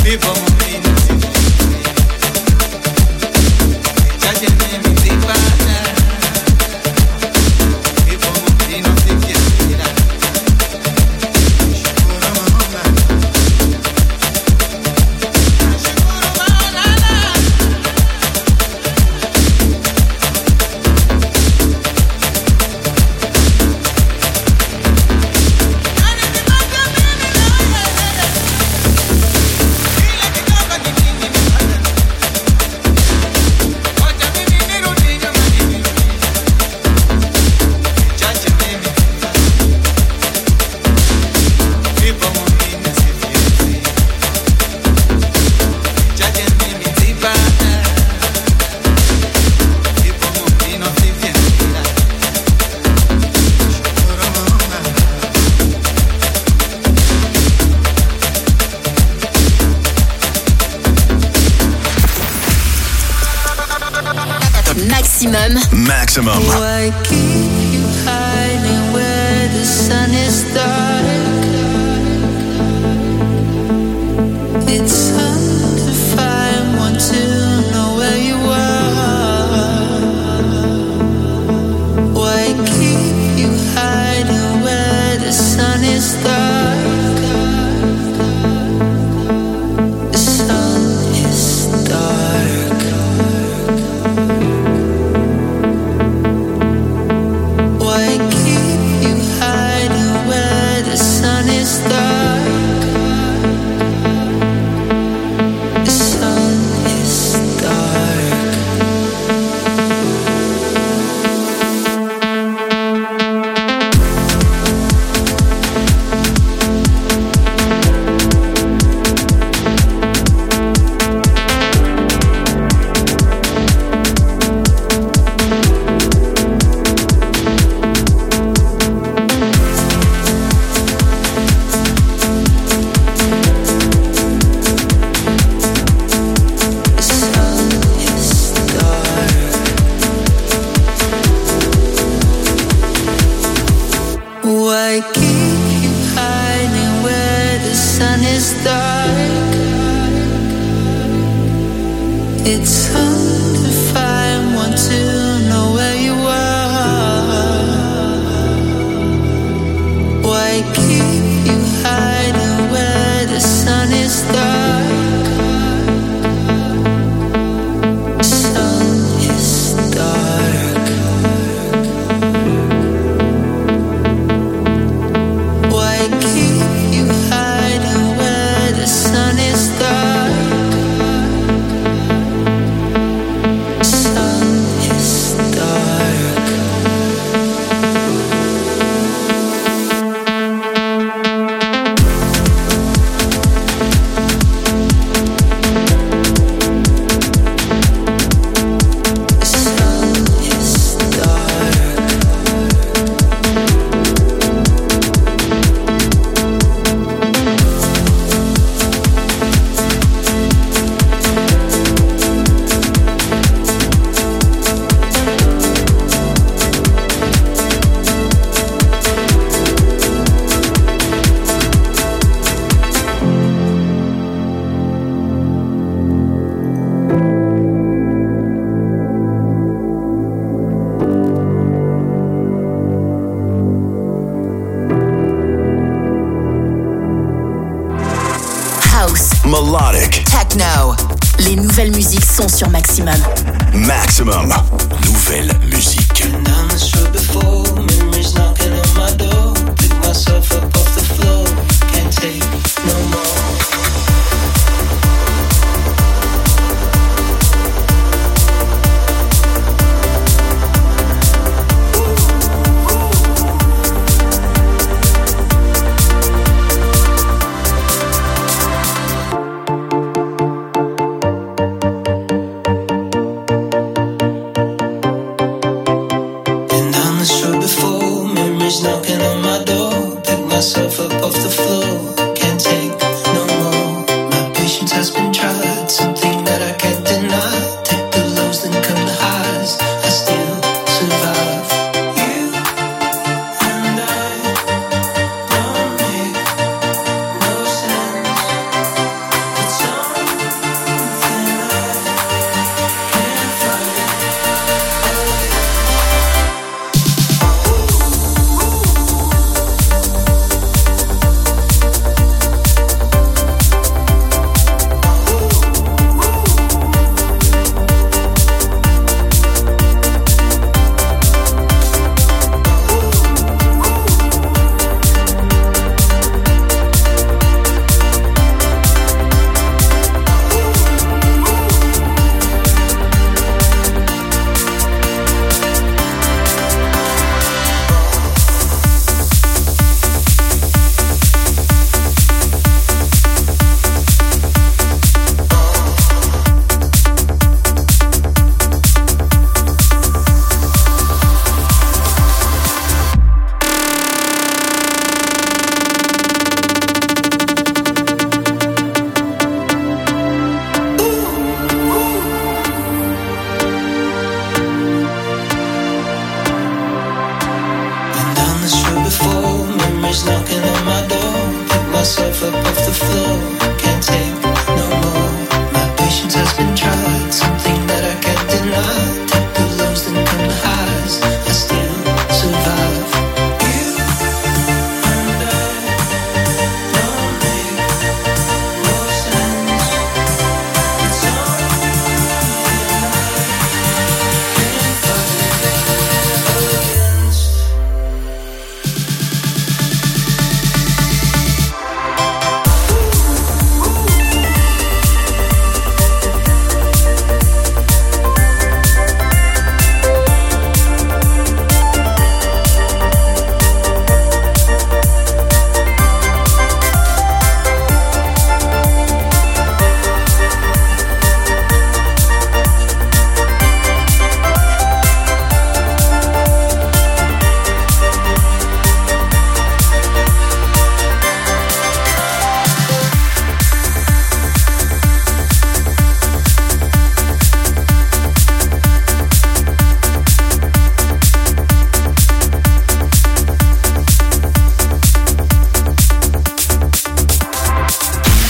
Maximum. Why keep you hiding where the sun is dark? It's hard to find one to know where you are. Why keep you hiding where the sun is dark? The sun is dark. Why keep you hiding where the sun is dark? The sun is dark. Why keep you hiding where the sun is dark? It's hard to find one to know where you are. Why keep you hiding where the sun is dark? The sun is dark. Why keep you hiding where the sun is dark? Sun is dark. The sun is dark. House, Melodic. techno. Les nouvelles musiques sont sur Maximum. Maximum. Nouvelle musique. Been down this road before, memories knocking on my door. Pick myself up off the floor, can't take no more. Been down this road before, memories knocking on my door. Pick myself up off the floor.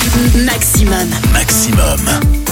Maximum. Maximum.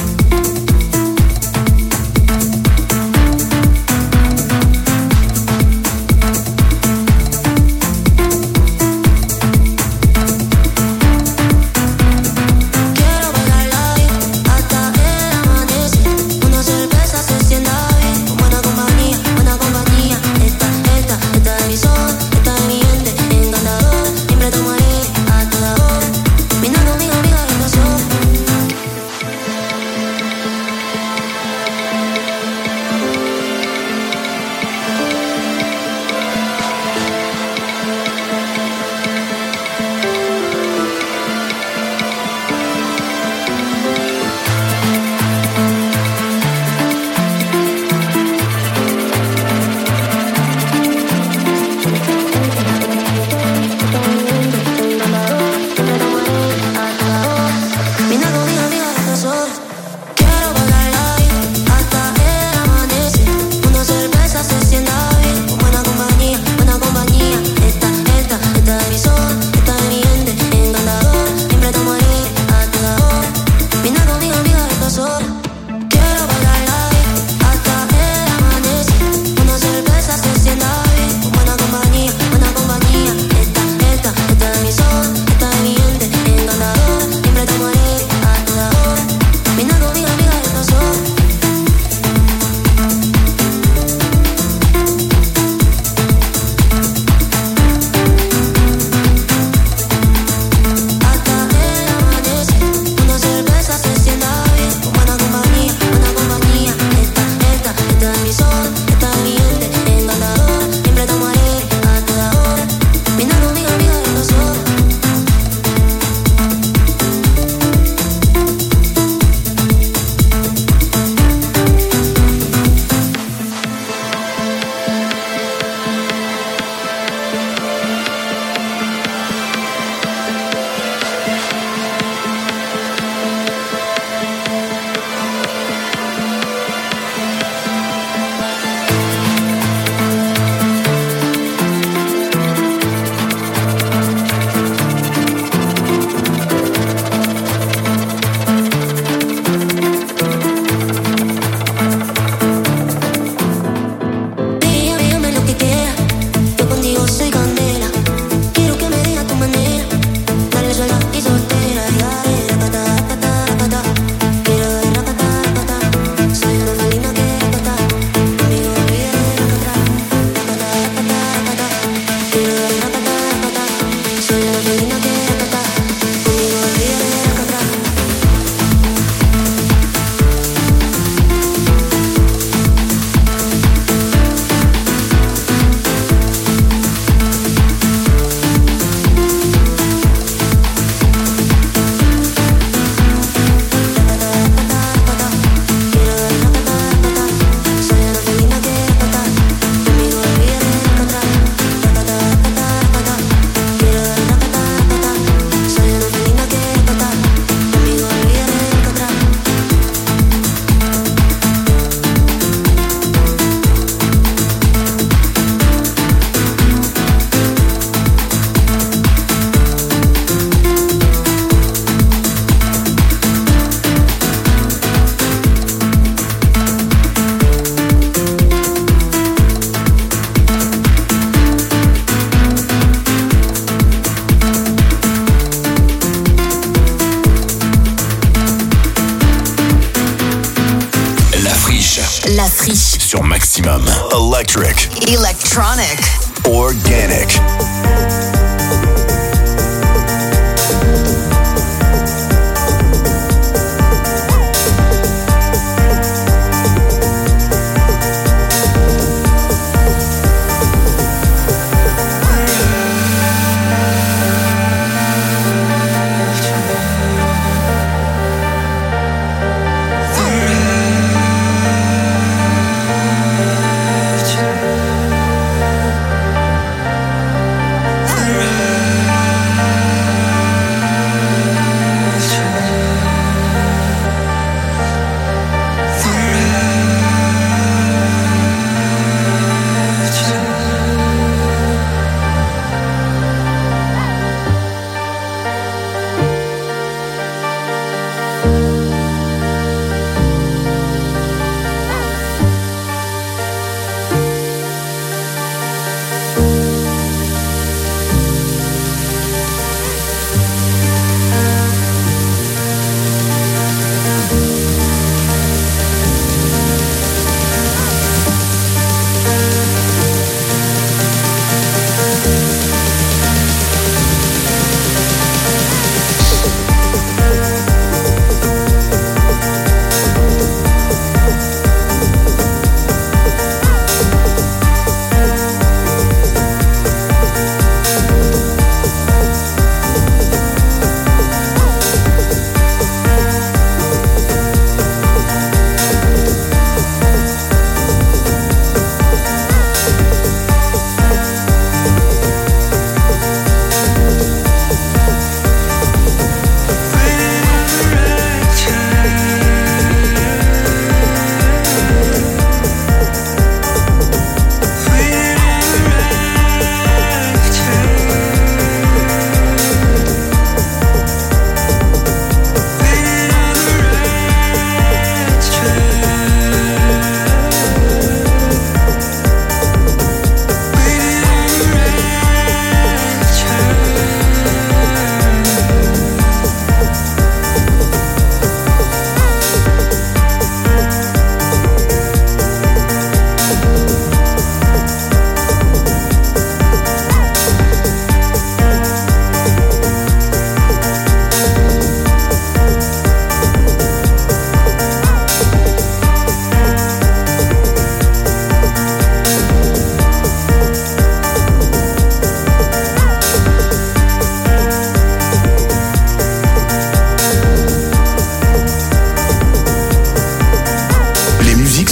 La Friche. Sur Maximum. Electric. Electronic. Organic.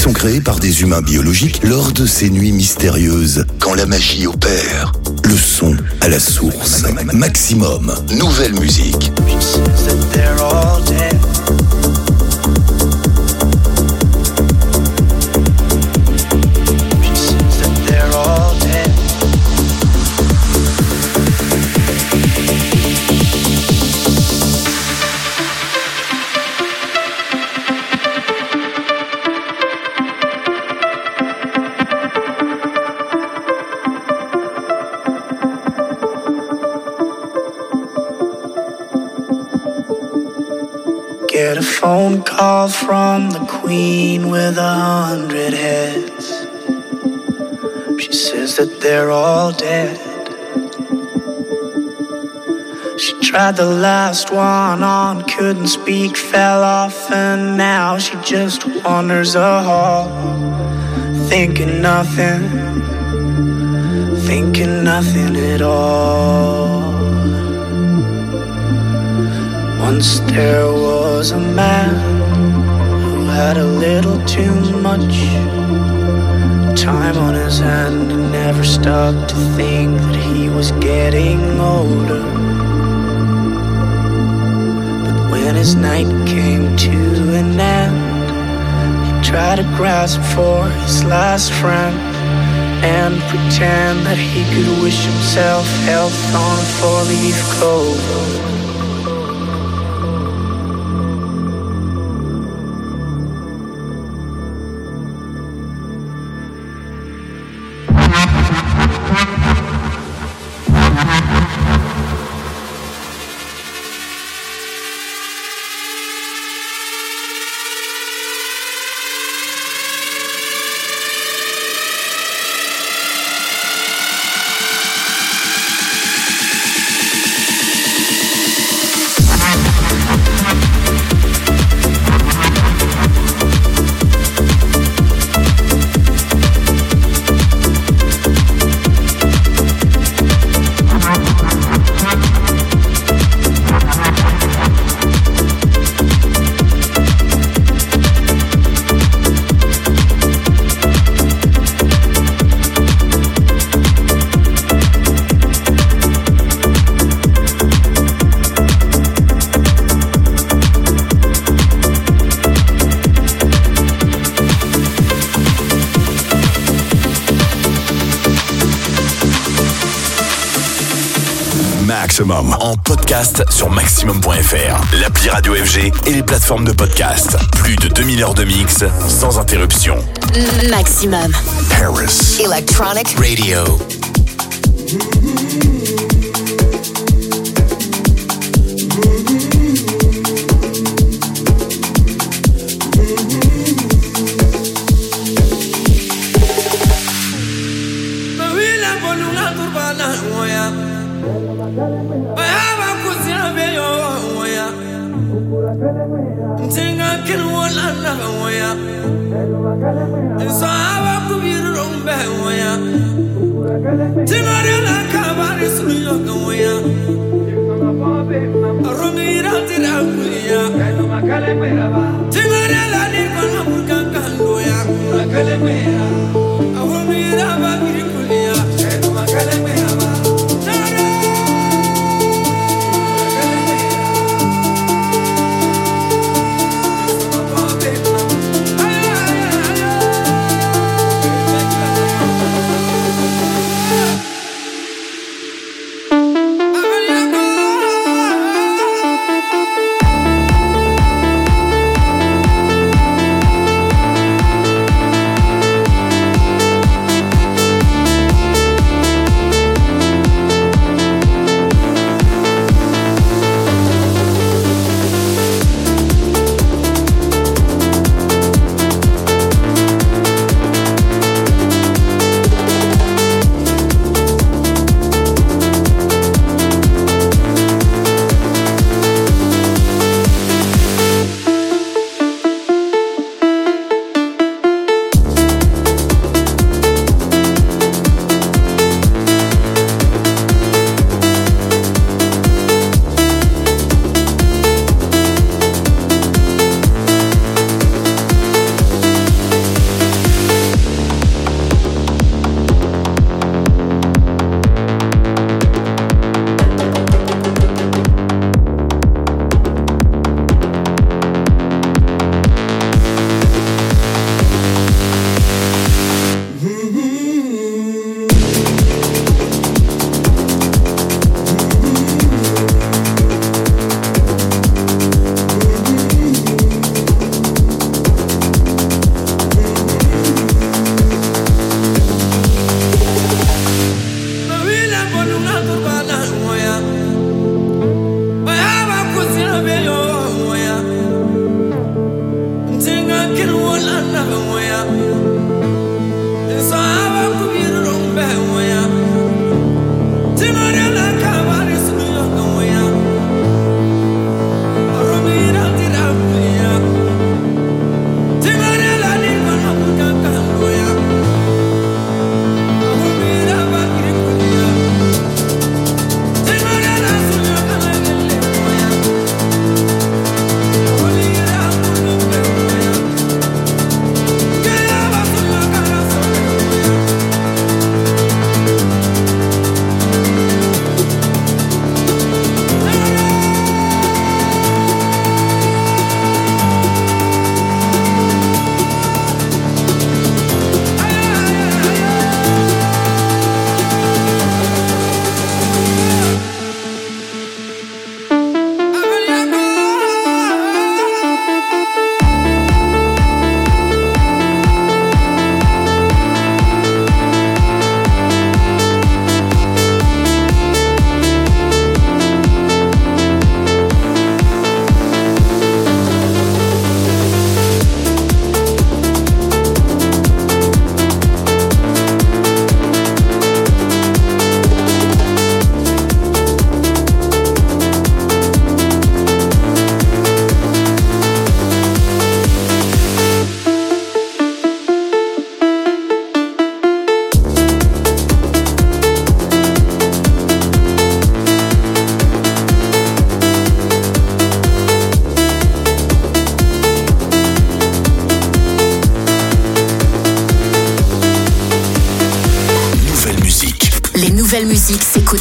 sont créés par des humains biologiques lors de ces nuits mystérieuses, quand la magie opère. Le son à la source. Maximum, nouvelle musique. She says that they're all dead. She says that they're all dead. Get a phone call from the queen with 100 heads. She says that they're all dead. She tried the last one on, couldn't speak, fell off, and now she just wanders a hall, thinking nothing at all. Once there was a man who had a little too much time on his hand and never stopped to think that he was getting older. But when his night came to an end, he tried to grasp for his last friend and pretend that he could wish himself health on a four-leaf clover. Maximum en podcast sur maximum.fr, l'appli Radio FG et les plateformes de podcast. Plus de 2000 heures de mix sans interruption. Maximum. Paris Electronic Radio.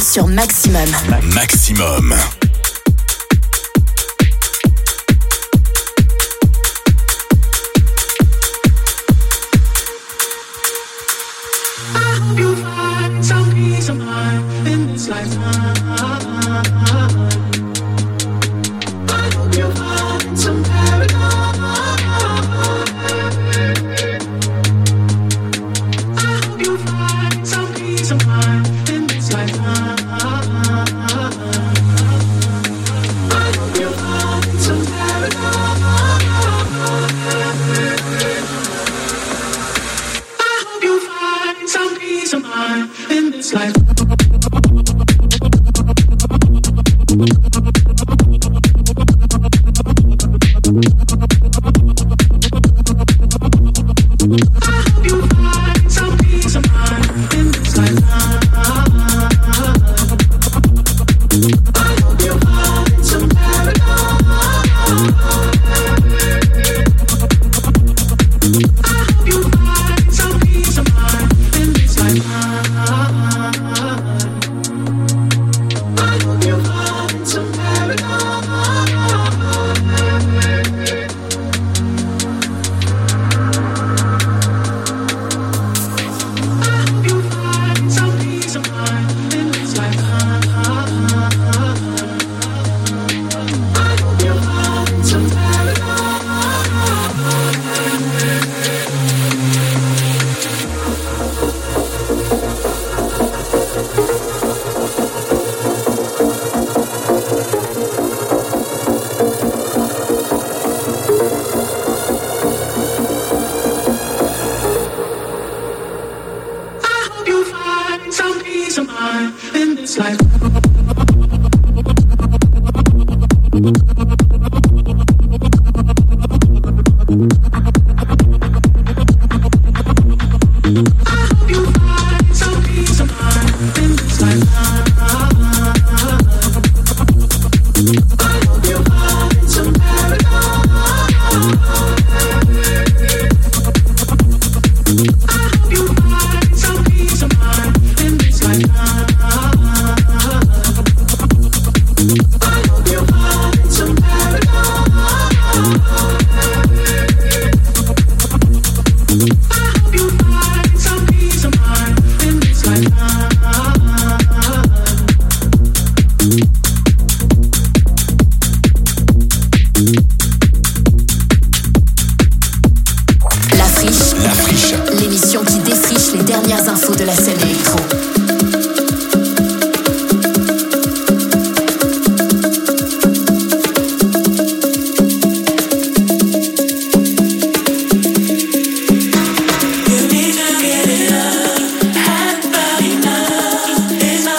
sur Maximum. Maximum. You find some peace of mind in this lifetime. I hope you find some paradise. I hope you find some peace of mind in this lifetime. I hope you find some paradise. Some peace of mind in this life.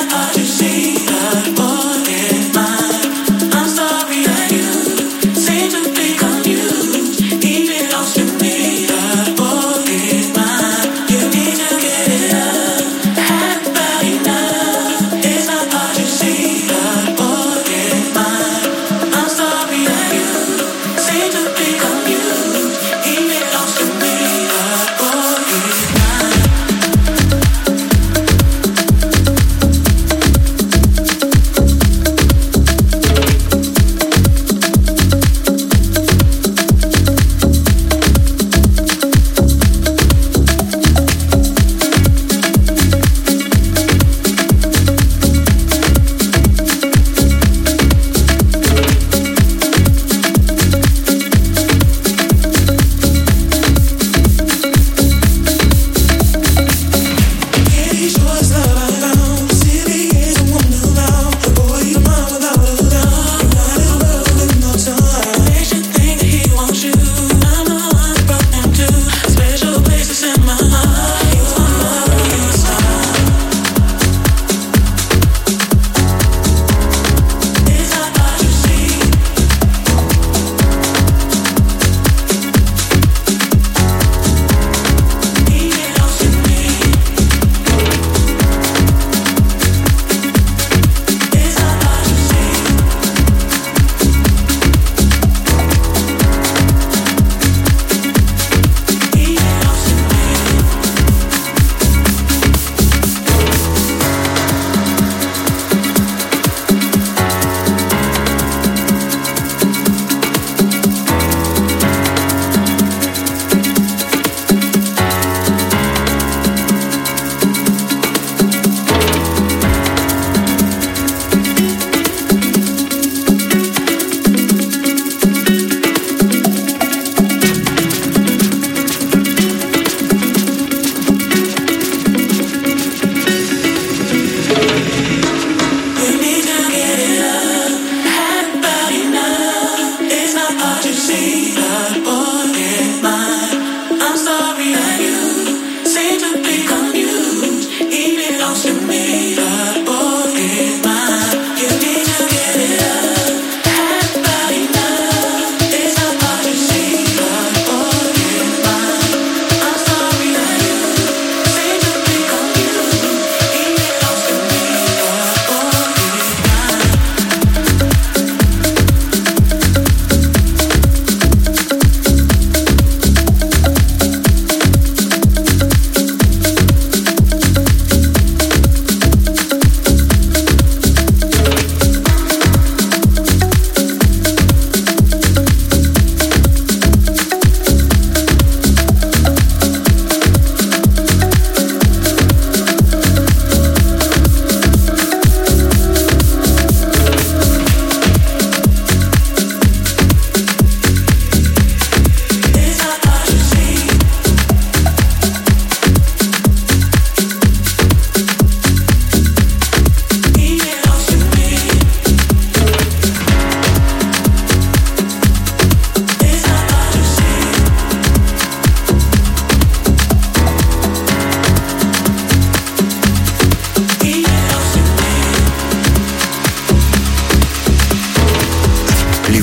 Seems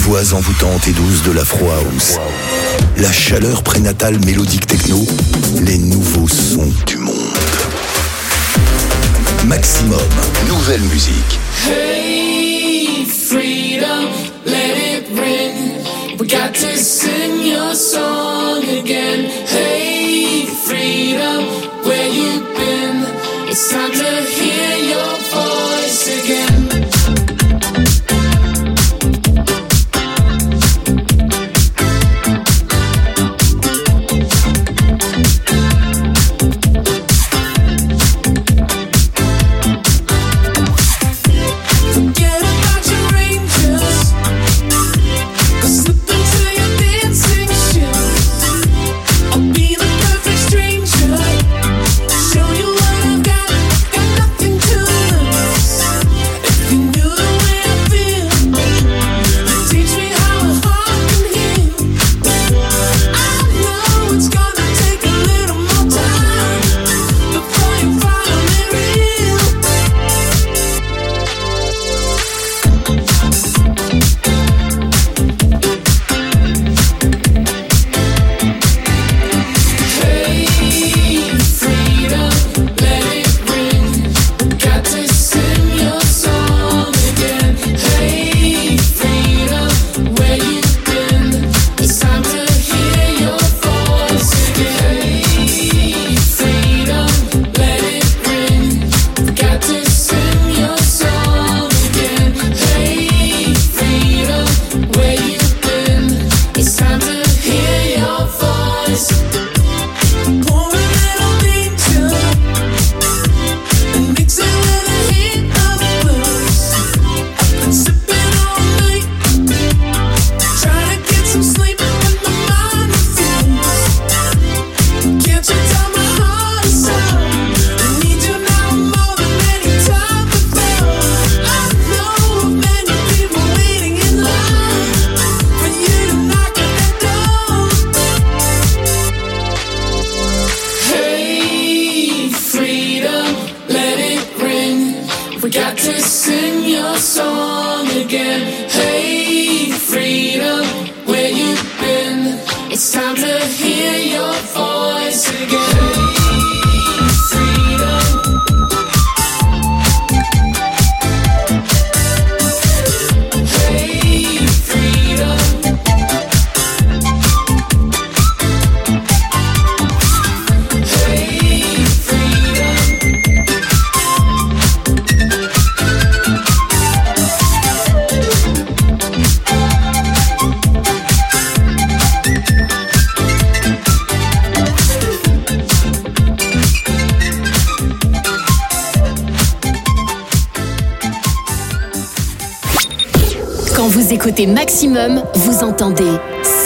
voix envoûtantes et douces de l'Afro House, la chaleur prénatale mélodique techno, les nouveaux sons du monde. Maximum, nouvelle musique. Hey, freedom, let it ring. We got to sing your song again. Hey, freedom, where you been? It's time to hear your voice again. Écoutez Maximum, vous entendez ça.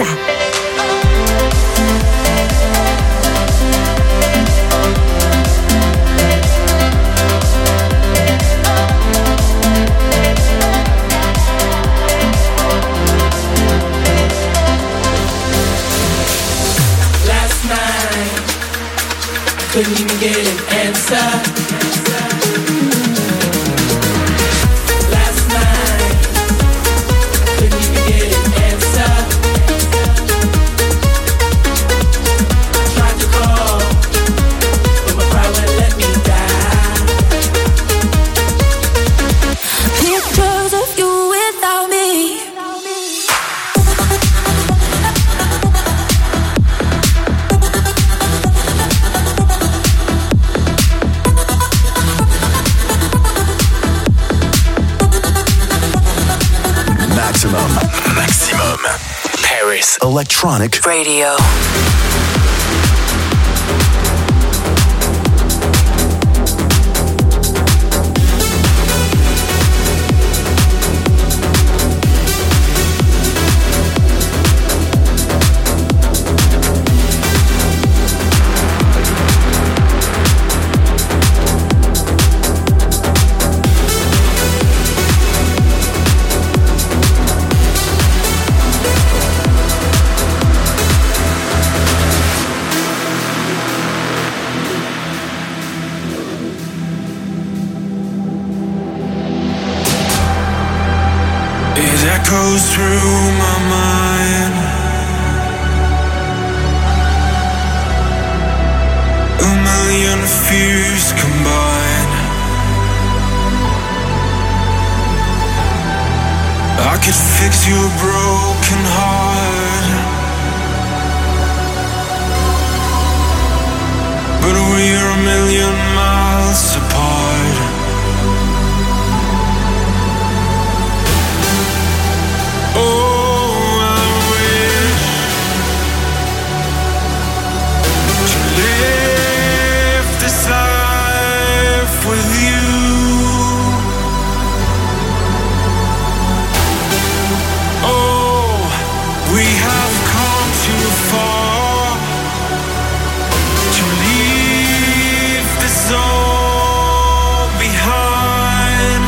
Last night, I couldn't even get an answer. Electronic Radio. through my mind. A million fears combined. I could fix your broken heart, but we're a million miles apart. Oh, I wish to live this life with you. Oh, we have come too far to leave this all behind.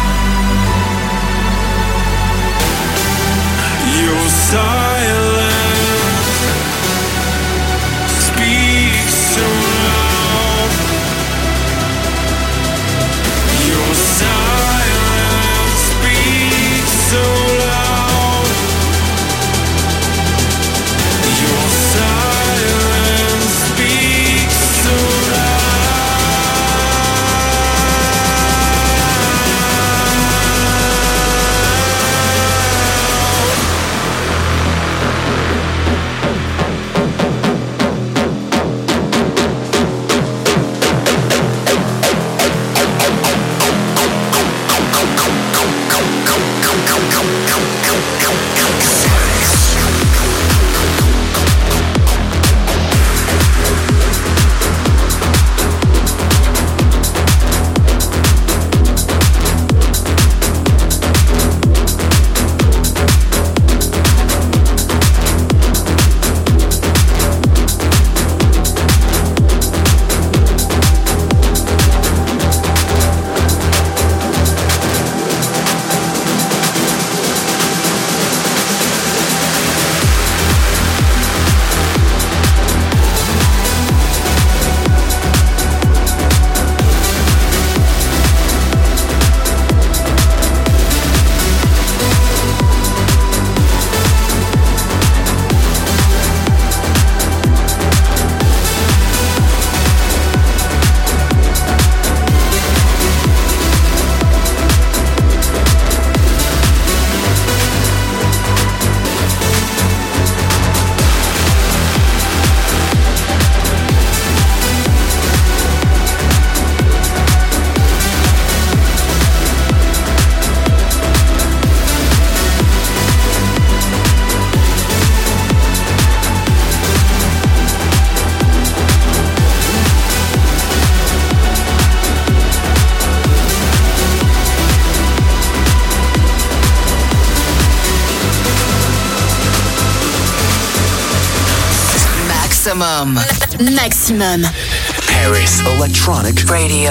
Your silence speaks so loud. Your silence speaks so loud. Your silence speaks so loud. Maximum. Paris Electronic Radio.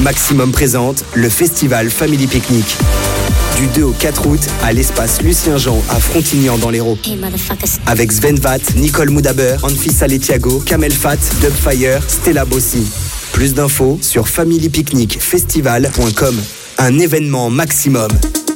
Maximum présente le festival Family Picnic. Du 2 au 4 août à l'espace Lucien Jean à Frontignan dans l'Hérault. Avec Sven Vath, Nicole Moudaber, Anfisa Letiago, Kamel Fat, Dubfire, Stella Bossi. Plus d'infos sur familypicnicfestival.com. Un événement maximum.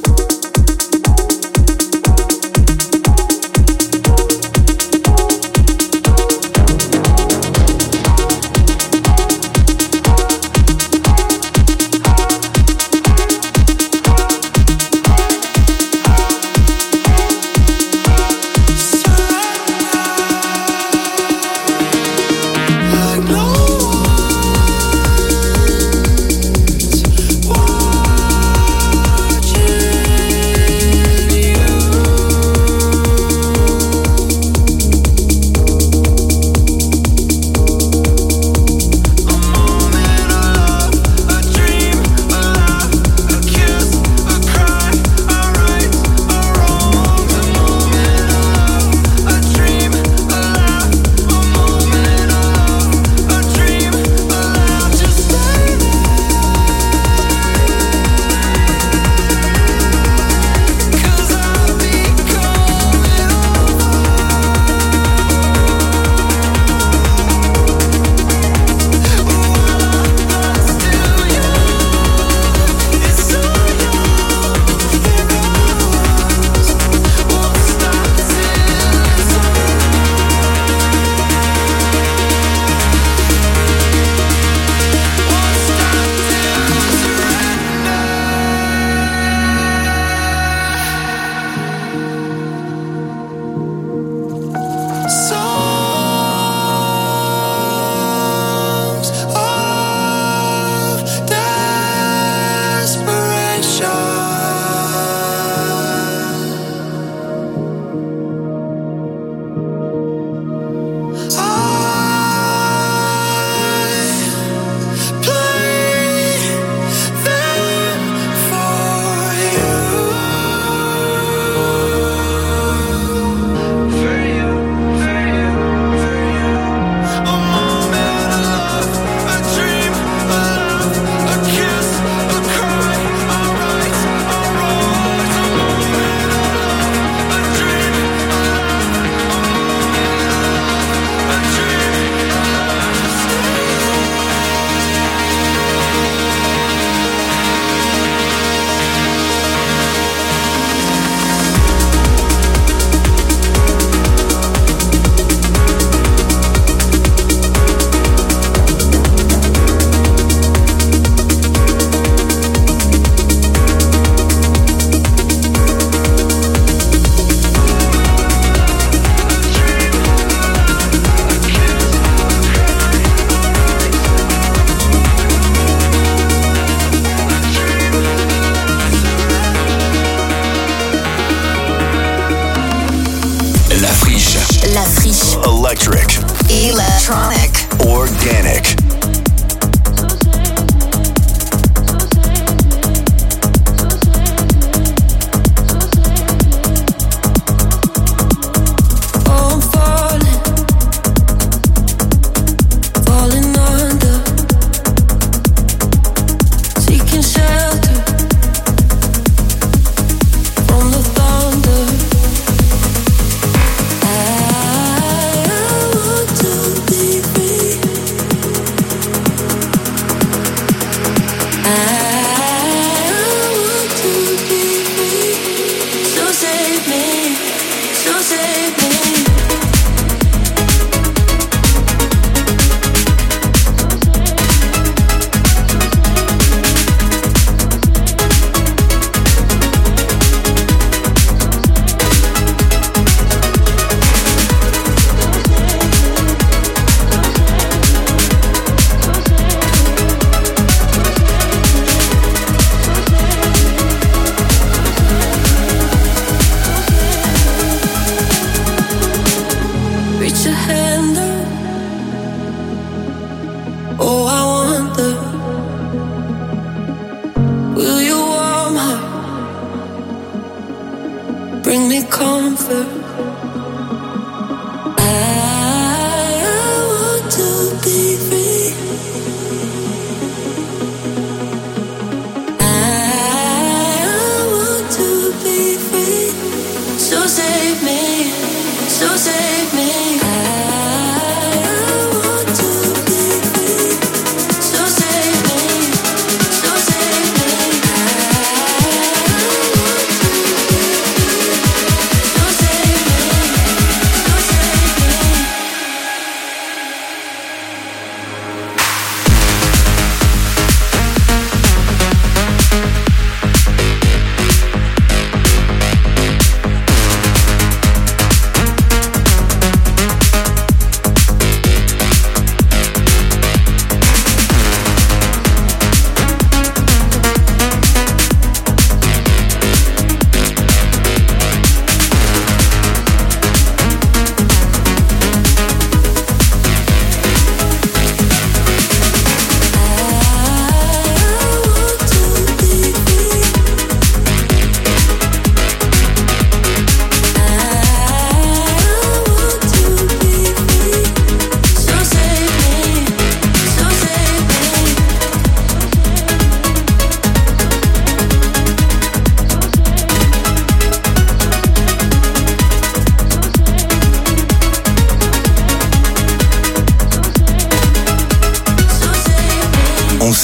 Electric. Electronic. Organic.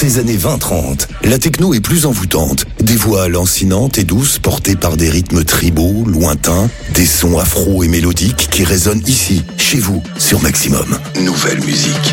ces années 20-30, la techno est plus envoûtante. Des voix lancinantes et douces portées par des rythmes tribaux, lointains, des sons afro et mélodiques qui résonnent ici, chez vous, sur Maximum. Nouvelle musique.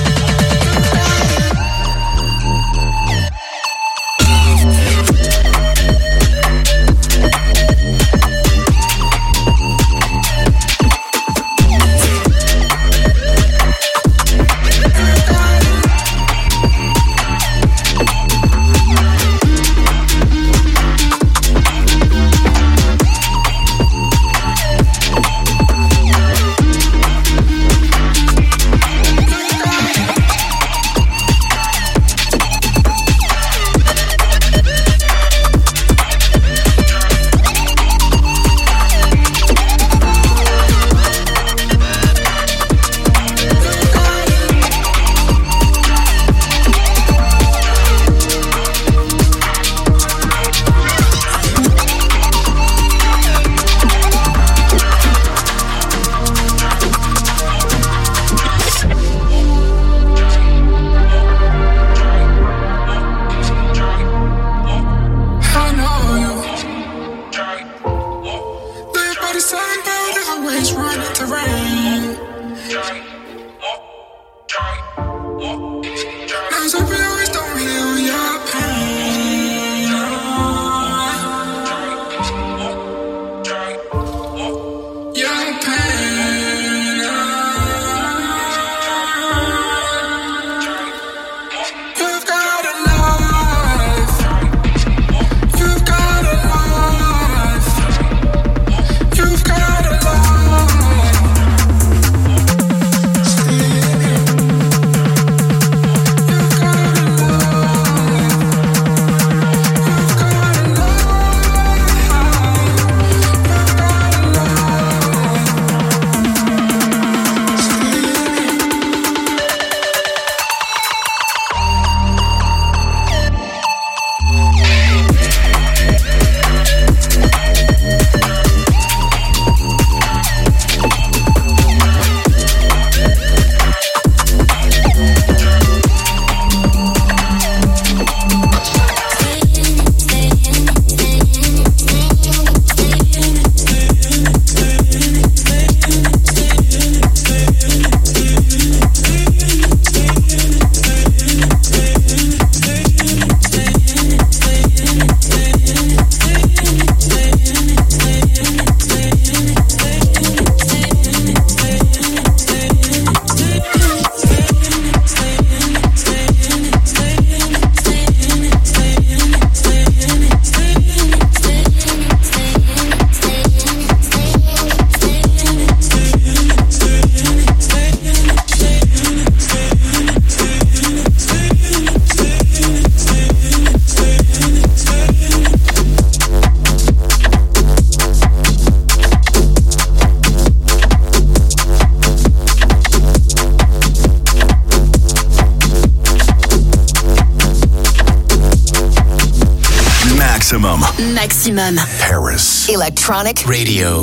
Maximum. Paris. Electronic Radio.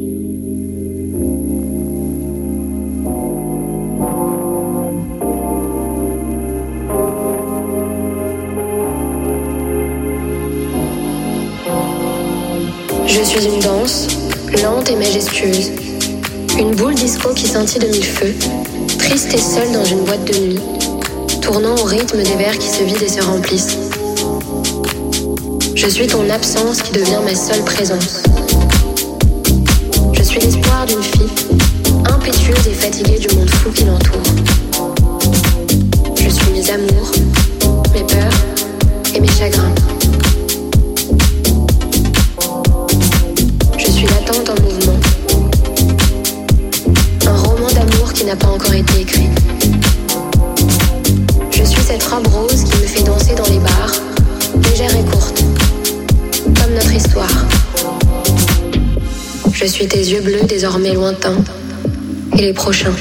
Je suis une danse, lente et majestueuse. Une boule disco qui scintille de mille feux, triste et seule dans une boîte de nuit, tournant au rythme des verres qui se vident et se remplissent. Je suis ton absence qui devient ma seule présence. Je suis l'espoir d'une fille, impétueuse et fatiguée du monde flou qui l'entoure. Je suis mes amours, mes peurs et mes chagrins. Je suis l'attente en mouvement. Un roman d'amour qui n'a pas encore été écrit. Je suis cette robe rose qui me fait danser dans les bars, légère et courte, comme notre histoire. Je suis tes yeux bleus désormais lointains et les prochains.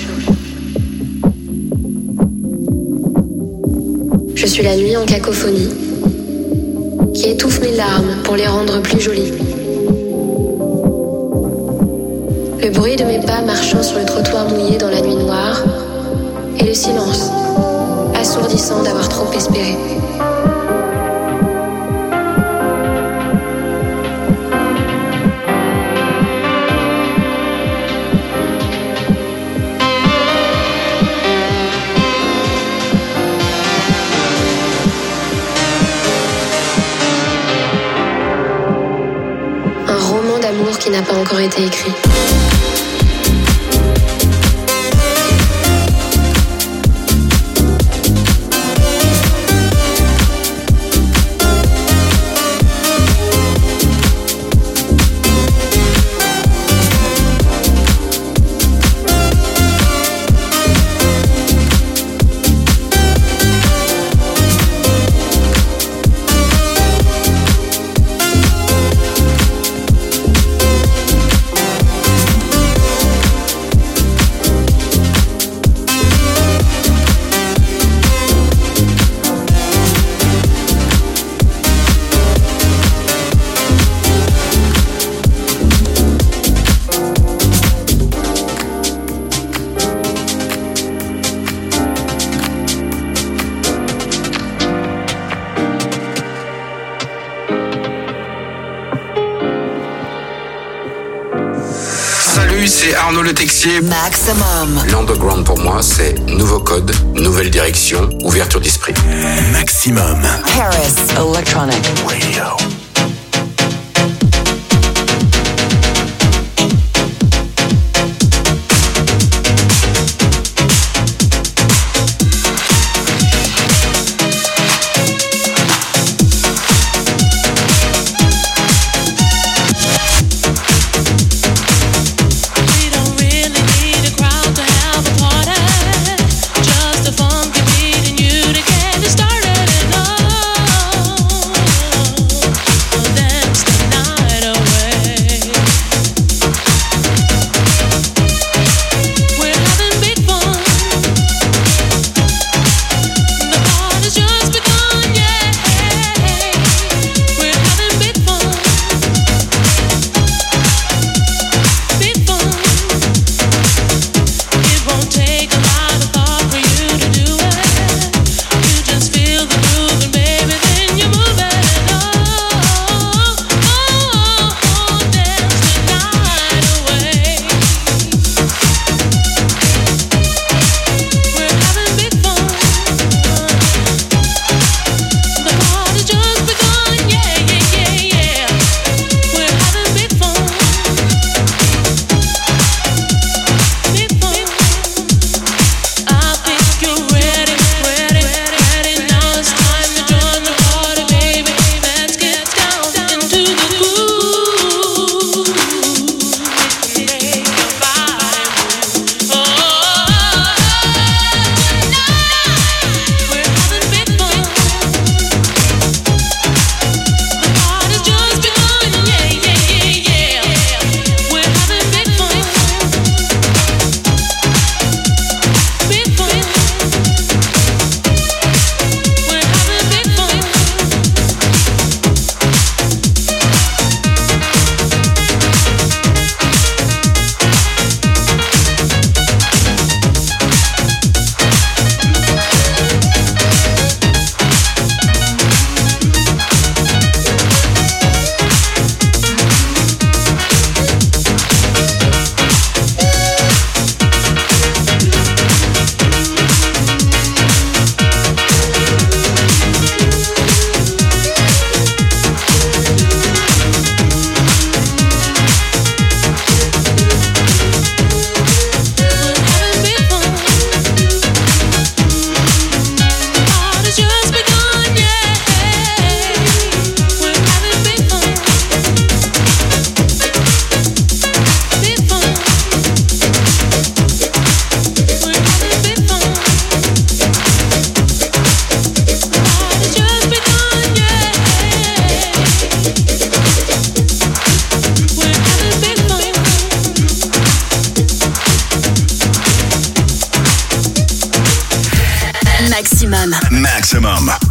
Je suis la nuit en cacophonie qui étouffe mes larmes pour les rendre plus jolies. Le bruit de mes pas marchant sur le trottoir mouillé dans la nuit noire et le silence assourdissant d'avoir trop espéré. Un roman d'amour qui n'a pas encore été écrit. C'est Arnaud Le Texier. Maximum. L'underground pour moi, c'est nouveau code, nouvelle direction, ouverture d'esprit. Maximum. Paris Electronic Radio. Maximum. Maximum.